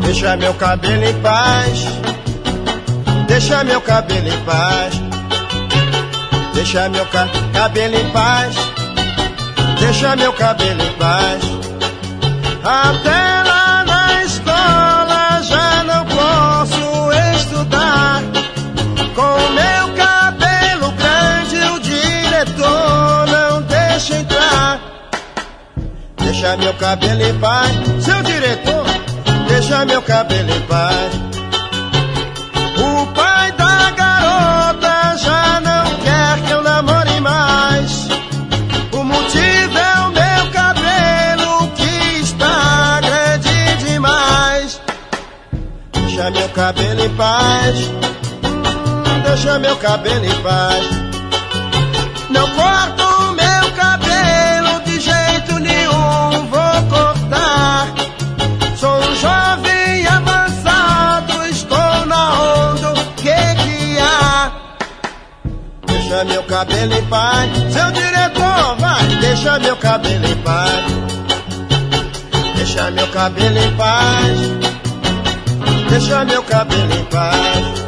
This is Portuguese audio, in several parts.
Deixa meu cabelo em paz. Deixa meu cabelo em paz. Deixa meu cabelo em paz. Deixa meu cabelo em paz. Até lá na escola já não posso estudar. Com meu cabelo grande o diretor não deixa entrar. Deixa meu cabelo em paz, seu diretor, deixa meu cabelo em paz. O pai da garota já não quer que eu namore mais. O motivo é o meu cabelo que está grande demais. Deixa meu cabelo em paz. Deixa meu cabelo em paz. Não corto meu cabelo de jeito nenhum, vou cortar. Sou um jovem avançado, estou na onda, o que há? Deixa meu cabelo em paz. Seu diretor, vai, deixa meu cabelo em paz. Deixa meu cabelo em paz. Deixa meu cabelo em paz.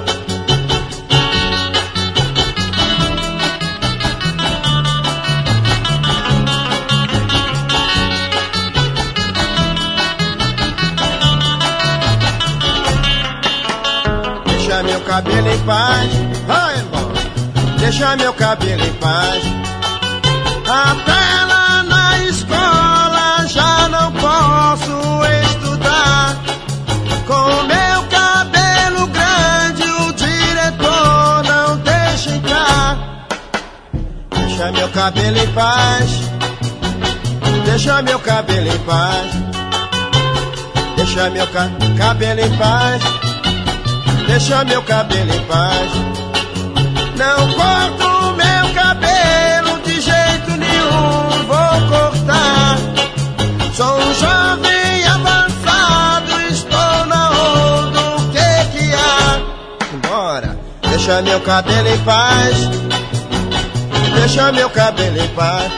Deixa meu cabelo em paz, vai, irmão. Deixa meu cabelo em paz. Até lá na escola já não posso estudar. Com meu cabelo grande o diretor não deixa entrar. Deixa meu cabelo em paz. Deixa meu cabelo em paz. Deixa meu cabelo em paz. Deixa meu cabelo em paz. Não corto meu cabelo de jeito nenhum, vou cortar. Sou um jovem avançado, estou na onda, o que há? Bora. Deixa meu cabelo em paz. Deixa meu cabelo em paz.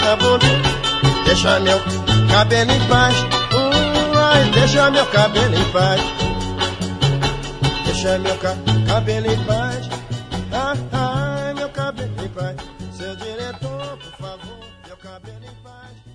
Deixa meu cabelo em paz. Deixa meu cabelo em paz. Deixa meu cabelo em paz. Meu cabelo em paz. Seu diretor, por favor, meu cabelo em paz.